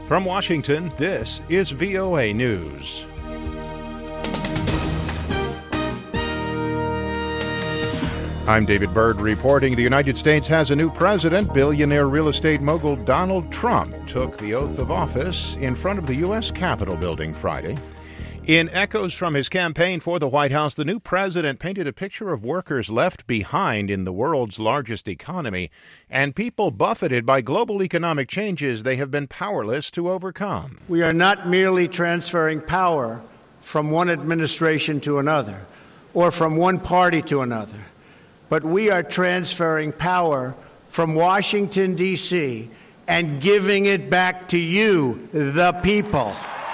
From Washington, this is VOA News. I'm David Byrd reporting the United States has a new president. Billionaire real estate mogul Donald Trump took the oath of office in front of the U.S. Capitol building Friday. In echoes from his campaign for the White House, the new president painted a picture of workers left behind in the world's largest economy and people buffeted by global economic changes they have been powerless to overcome. We are not merely transferring power from one administration to another or from one party to another, but we are transferring power from Washington, D.C., and giving it back to you, the people.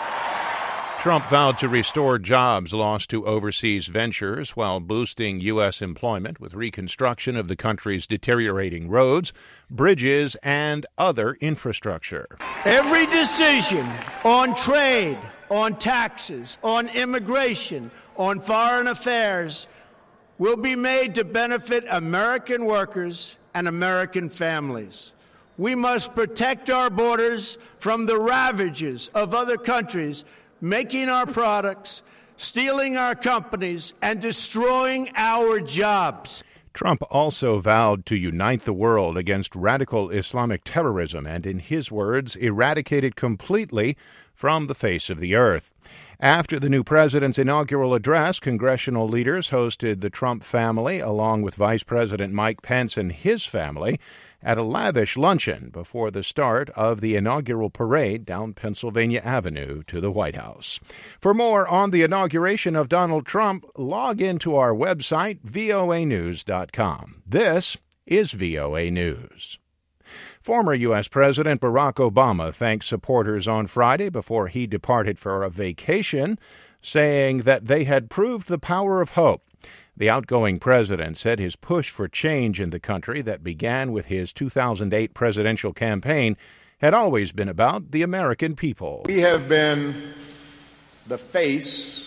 Trump vowed to restore jobs lost to overseas ventures while boosting U.S. employment with reconstruction of the country's deteriorating roads, bridges, and other infrastructure. Every decision on trade, on taxes, on immigration, on foreign affairs will be made to benefit American workers and American families. We must protect our borders from the ravages of other countries making our products, stealing our companies, and destroying our jobs. Trump also vowed to unite the world against radical Islamic terrorism and, in his words, eradicate it completely from the face of the earth. After the new president's inaugural address, congressional leaders hosted the Trump family, along with Vice President Mike Pence and his family, at a lavish luncheon before the start of the inaugural parade down Pennsylvania Avenue to the White House. For more on the inauguration of Donald Trump, log into our website, voanews.com. This is VOA News. Former U.S. President Barack Obama thanked supporters on Friday before he departed for a vacation, saying that they had proved the power of hope. The outgoing president said his push for change in the country that began with his 2008 presidential campaign had always been about the American people. We have been the face,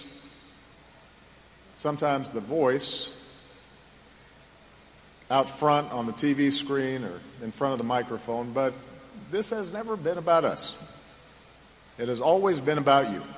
sometimes the voice, out front on the TV screen or in front of the microphone, but this has never been about us. It has always been about you.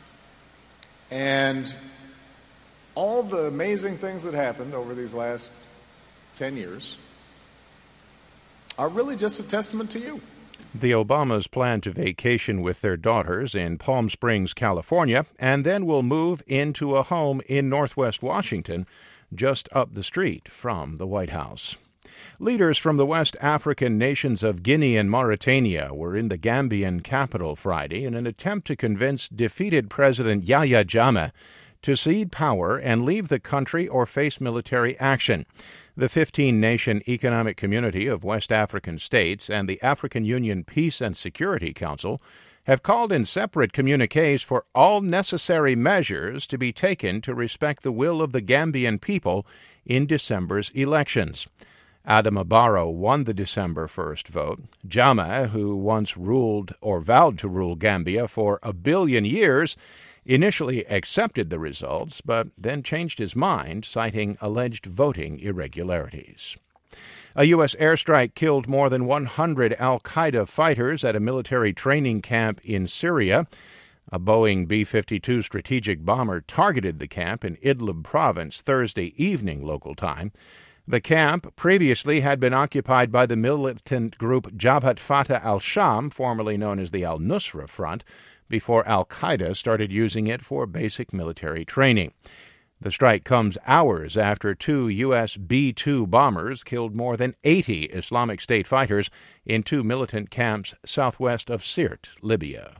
And all the amazing things that happened over these last 10 years are really just a testament to you. The Obamas plan to vacation with their daughters in Palm Springs, California, and then will move into a home in Northwest Washington, just up the street from the White House. Leaders from the West African nations of Guinea and Mauritania were in the Gambian capital Friday in an attempt to convince defeated President Yahya Jammeh to cede power and leave the country or face military action. The 15-nation Economic Community of West African States and the African Union Peace and Security Council have called in separate communiques for all necessary measures to be taken to respect the will of the Gambian people in December's elections. Adama Barrow won the December 1st vote. Jammeh, who once ruled or vowed to rule Gambia for 1 billion years, initially accepted the results, but then changed his mind, citing alleged voting irregularities. A U.S. airstrike killed more than 100 al-Qaeda fighters at a military training camp in Syria. A Boeing B-52 strategic bomber targeted the camp in Idlib province Thursday evening local time. The camp previously had been occupied by the militant group Jabhat Fatah al-Sham, formerly known as the al-Nusra Front, before al-Qaeda started using it for basic military training. The strike comes hours after 2 U.S. B-2 bombers killed more than 80 Islamic State fighters in 2 militant camps southwest of Sirte, Libya.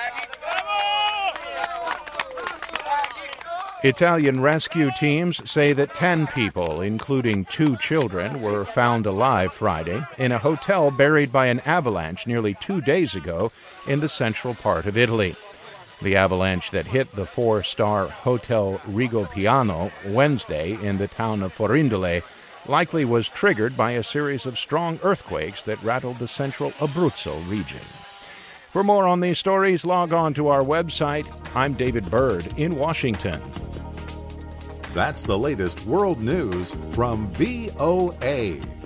Italian rescue teams say that 10 people, including 2 children, were found alive Friday in a hotel buried by an avalanche nearly 2 days ago in the central part of Italy. The avalanche that hit the 4-star Hotel Rigopiano Wednesday in the town of Forindole likely was triggered by a series of strong earthquakes that rattled the central Abruzzo region. For more on these stories, log on to our website. I'm David Byrd in Washington. That's the latest world news from VOA.